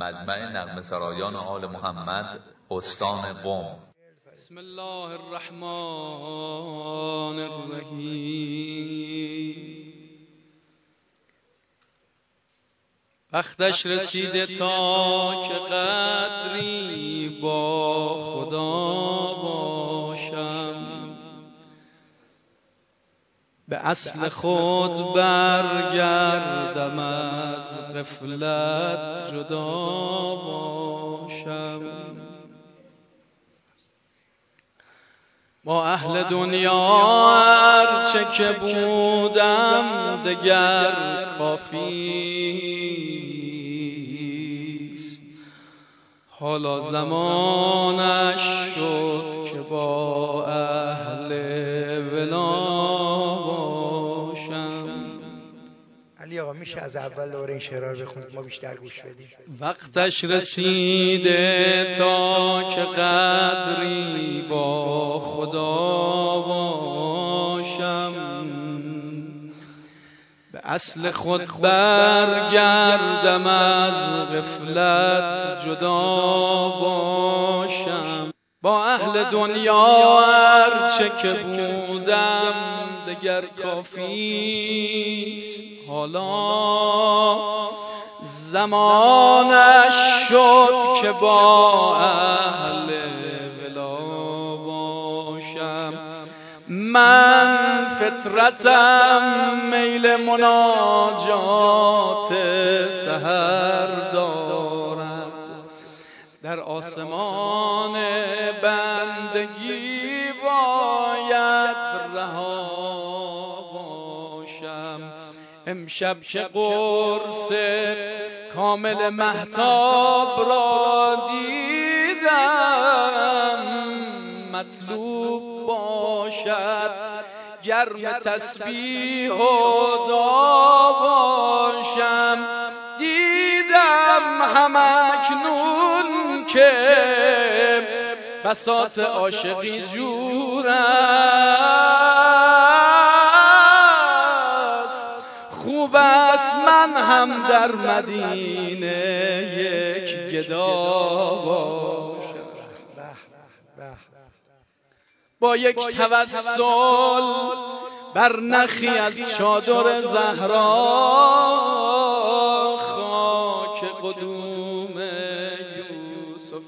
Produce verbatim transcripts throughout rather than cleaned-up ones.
مجمع نغمه سرایان آل محمد استان قم. بسم الله الرحمن الرحیم. وقتش رسیده تا که قدری با خدا باشم، به اصل خود برگردم از غفلت جدا باشم. با اهل دنیا هرچه که بودم دگر کافیست، حالا زمانش شد که با اهل ولا باشم. علی آقا میشه از اول دوباره این شعرها رو بخونید ما بیشتر گوش بدیم؟ وقتش رسیده تا که قدری با خدا باشم، به اصل خود برگردم از غفلت جدا باشم. با اهل دنیا هرچه که بودم دگر کافیست، حالا زمانش شد که با اهل ولا باشم. من فطرتم میل مناجات سحر دارم، در آسمان بندگی باید رها باشم. امشب که قرص کامل مهتاب را دیدم، مطلوب باشد گرم تسبیح و دعا باشم. دیدم همکنون که بساط عاشقی جور است، خوب است من هم در مدینه یک گدا باشم. با یک توسل بر نخی از چادر زهرا، خاک قدوم یوسف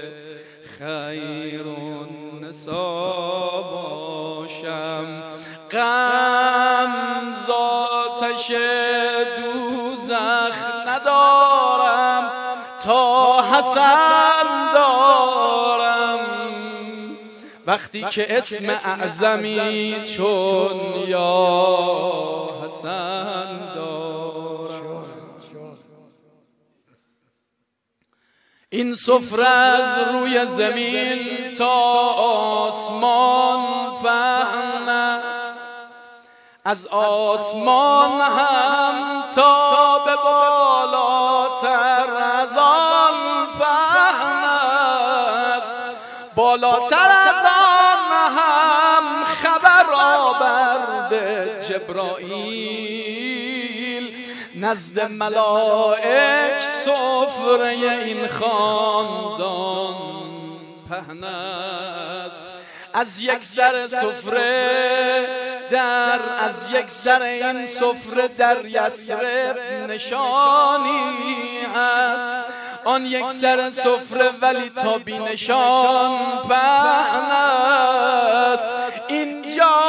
خیر النسا باشم. غم ذاتش دوزخ ندارم تا حسن دارم، وقتی که اسم اعظمی چون یا حسن دارم. این سفره از روی زمین تا آسمان پهن است، از آسمان هم تا به بالاتر از آن پهن است. بالاتر از آن هم خبر آورده جبرائیل، نزد ملائک سفره این خاندان پهن است. از یک سر سفره در از یک سر این سفره در یثرب نشانی هست، آن یک سر سفره ولی تا بی نشان پهن است. اینجا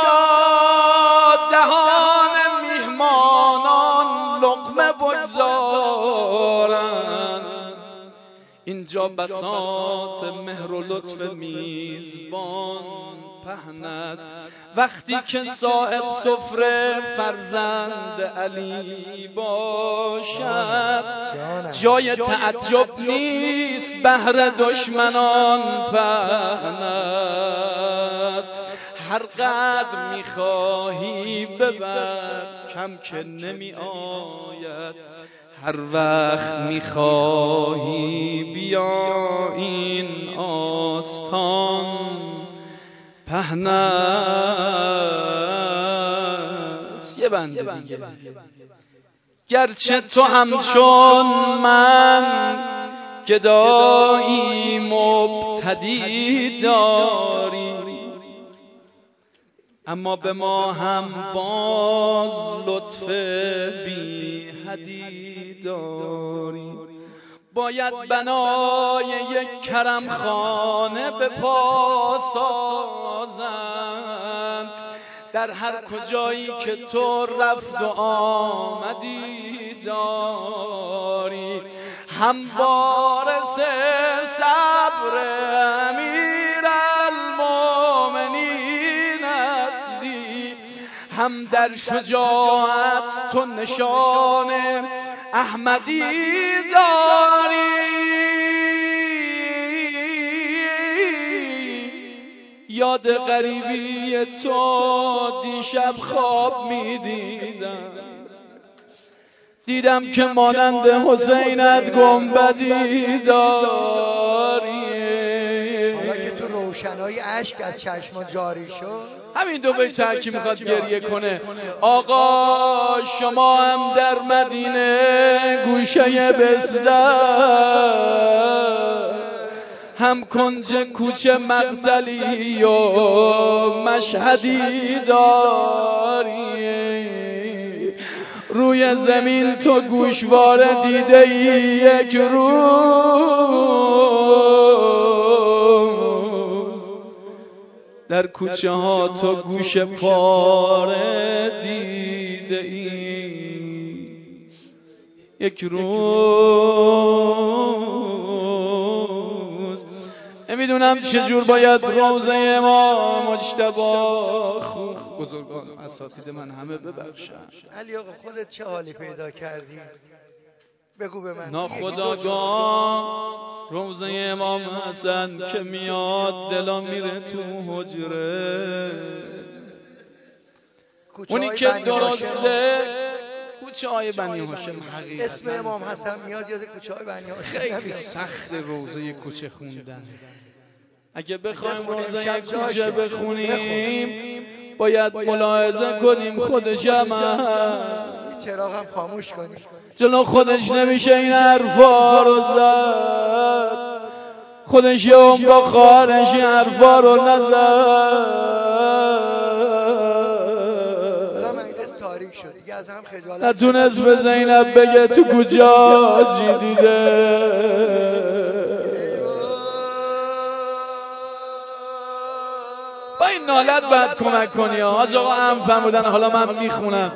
دهان میهمانان لقمه بگذارند، اینجا بساط مهر و لطف میزبان پهن است. وقتی که صاحب سفره فرزند علی باشد، جای تعجب نیست بهر دشمنان پهن است. هر قدر میخواهی ببر کم که نمی آید، هر وقت میخواهی بیا این آستان پهن است. یه بنده دیگه، گرچه تو همچون من گدایی مبتدی داری، اما به ما هم باز لطف بی حدی داری. باید بنای یک کرم خانه به پا سازم در هر کجایی که تو رفت و آمدی داری. هم وارث صبر امیرالمومنین هستی، هم در شجاعت تو نشان احمدی داری. یاد غریبی تو دیشب خواب میدیدم، دیدم که مانند حسینت گنبدی داری. حالا که تو روشنای اشک از چشم جاری شد، همین دو بیت هر کی میخواد گریه کنه. آقا شما هم در مدینه گوشه بستر، هم کنج کوچه مقتلی و مشهدی داری. روی زمین تو گوشواره دیده ای یک روز، در کوچه ها تو گوش پاره دیده ای یک روز. نمیدونم چجور باید روزه امام مجتبی خوب بزرگان اساتید من همه ببخشن. علی آقا خودت چه حالی پیدا کردی؟ بگو به من. ناخداگاه روزه امام حسن که میاد دلا میره تو حجره. اونی که درسته کوچه های بنی هاشم حقیقت. اسم امام حسن میاد یاد کوچه های بنی هاشم. خیلی سخت روزه کوچه خوندن. اگه بخوایم روزه کوچه بخونیم باید ملاحظه کنیم خود جمع چراغ هم خاموش کنیم. جلو خودش نمیشه این حرفا رو زد، خودش یه اون با خواهرش این حرفا رو نزد. تاریک شد دیگه، از هم خجالت نتونست به زینب بگه تو کجا چی دیده. با این نالت باید کمک کنی. حاج آقا هم فرمودن حالا من میخونم.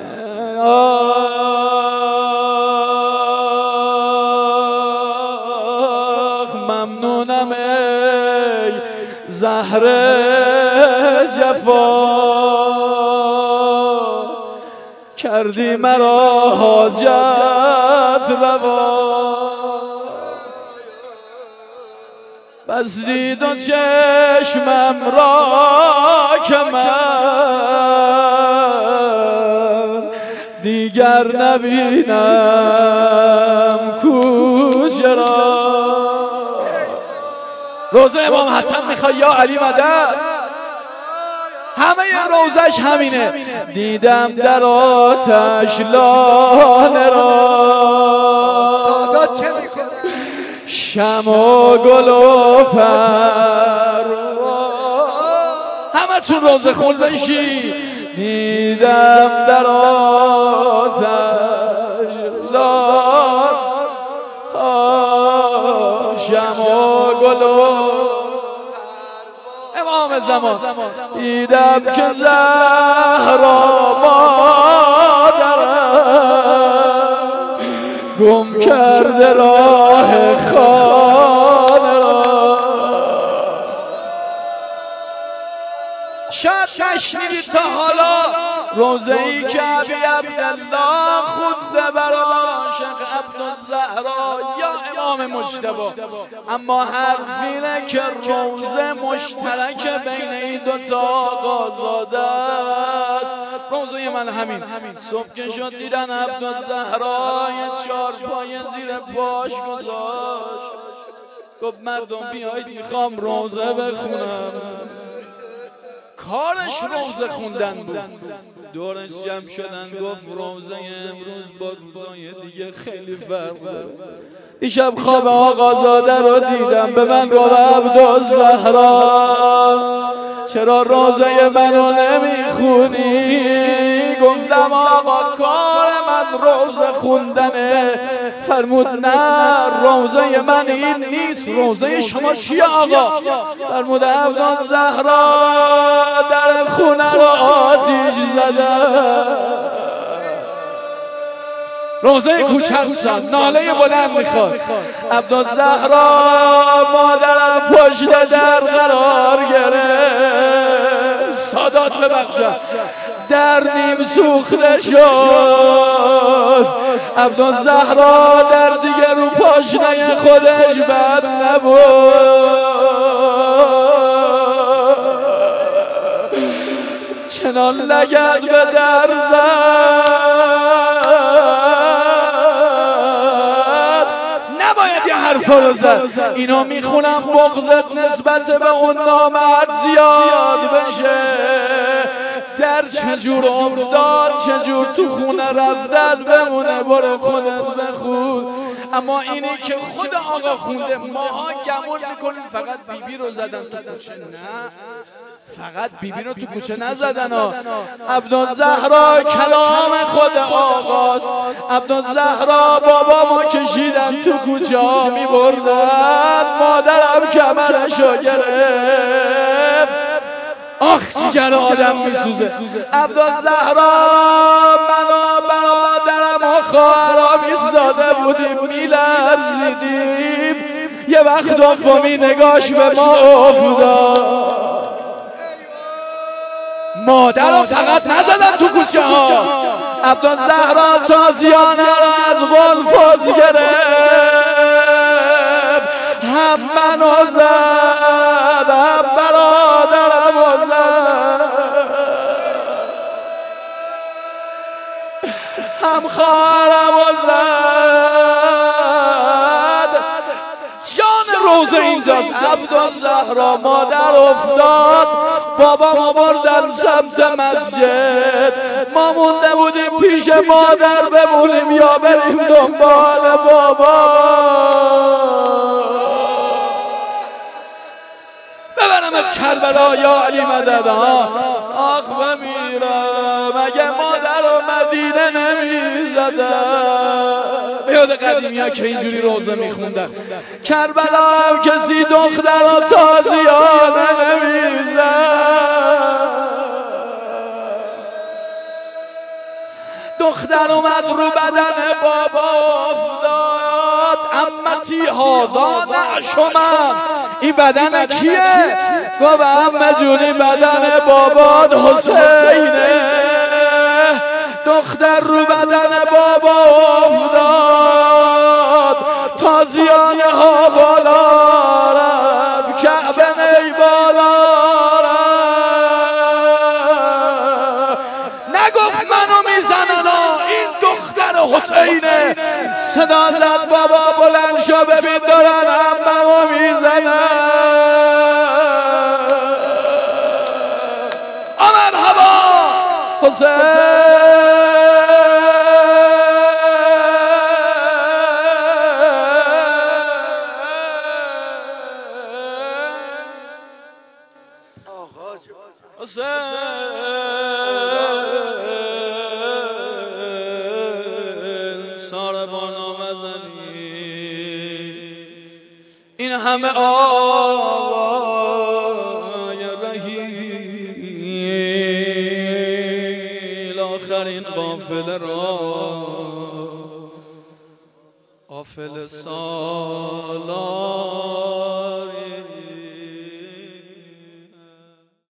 آخ ممنونم ای زهر جفا، کردی مرا حاجت روا. بستی دو چشمم را که من دیگر نبینم کوچه را. روزه امام حسن میخوای یا علی مدد؟ همه روزش همینه. دیدم در آتش لانه را، شم و گل و پروا. همه چون روزه خون بشی. دیدم در آتش لانه، شم و گل و امام زمان. دیدم که زهرا مادرم گم کرده راه خانه را. شاید نشنیدی تا حالا روزه ای که ابی عبدالله خونده برای عاشق عبدالزهرا یا امام مجتبی، اما حرفینه که روزه مشترک بین این دوتا آقازاده است. روزه من همین. صبح که شد دیدن عبدالزهرا یه چارپای زیر پاش گذاشت، گفت مردم بیایید میخوام روزه بخونم. کارش روزه خوندن بود. دورش جمع شدن گفت روزه امروز با روزای دیگه خیلی فرق داره. دیشب خواب آقازاده رو دیدم، به من گفت عبدالزهرا چرا روزه منو نمیخونی؟ گفتم آقا کار من روزه خوندنه. فرمود نه روزه من این نیست، روزه شما چیه آقا؟ فرمود عبدالزهرا در خونه رو آتیش زدن. روزه کوچکسان ناله بلند میخواد. عبدالزهرا مادرم پشت در قرار گرفت، سادات ببخشم در نیم سوخته شد. عبدالزهرا در دیگه رو پاشنه خودش بد نبود، چنان لگد به در زد. نباید یه حرفا رو زد. اینو میخونم بغضت نسبت به اون نامرد زیاد بشه. در چجور افتاد، چجور تو خونه رفتن بمونه، برو خودت بخون. اما اینی که خود آقا خونده، ماها گمون میکنیم فقط بیبی رو زدن تو کوچه. نه، فقط بیبی رو تو کوچه نزدن ها. عبدالزهرا کلام خود آقاست. عبدالزهرا بابا ما کشیدن تو کوچه ها میبردن، مادرم کمرشو گرفت. آخ جگر آدم میسوزه. عبدالزهرا من و برادرم و خواهرام ایستاده بودیم میلرزیدیم. یه وقت دومی نگاش به ما افتاد. مادر رو فقط نزدن تو کوچه ها. عبدالزهرا تازیانه را از غلفاز گرفت، هم منو زد هم برادرم و زد، هم خواهرم و زد. جان روزه اینجاست. عبدالزهرا مادر افتاد، بابا ما بردن سمت مسجد. ما مونده بودیم پیش مادر بمونیم یا بریم دنبال بابا. ببرم کربلا یا علی مدد. آخ بمیرم اگه مادر و مدینه نمی زدن. یاد قدیمی ها که اینجوری روزه می خوندن. کربلا هم کسی دختر و تازیانه نمی زد. دختر اومد رو بدن بابا افتاد. امتی هادا نعشمن، این بدن کیه؟ گفت عمه جونی بدن بابات حسینه. دختر رو بدن بابا افتاد، تازیانه ها بالا رفت، کعبه نی بالا رفت. نگفت منو میزنن، این دختر حسینه. صدا زد بابا بلند شو ببین دارن عمه‌مو میزنن. آمد هوا حسین. این همه آقای رحیل آخرین قافله را قافله سالار